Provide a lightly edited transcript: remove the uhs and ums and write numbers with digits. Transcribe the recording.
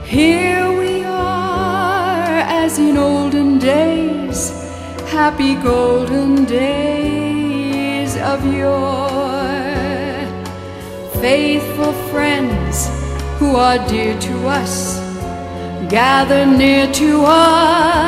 Here we are as in olden days, happy golden days of yore. Faithful friends who are dear to us, gather near to us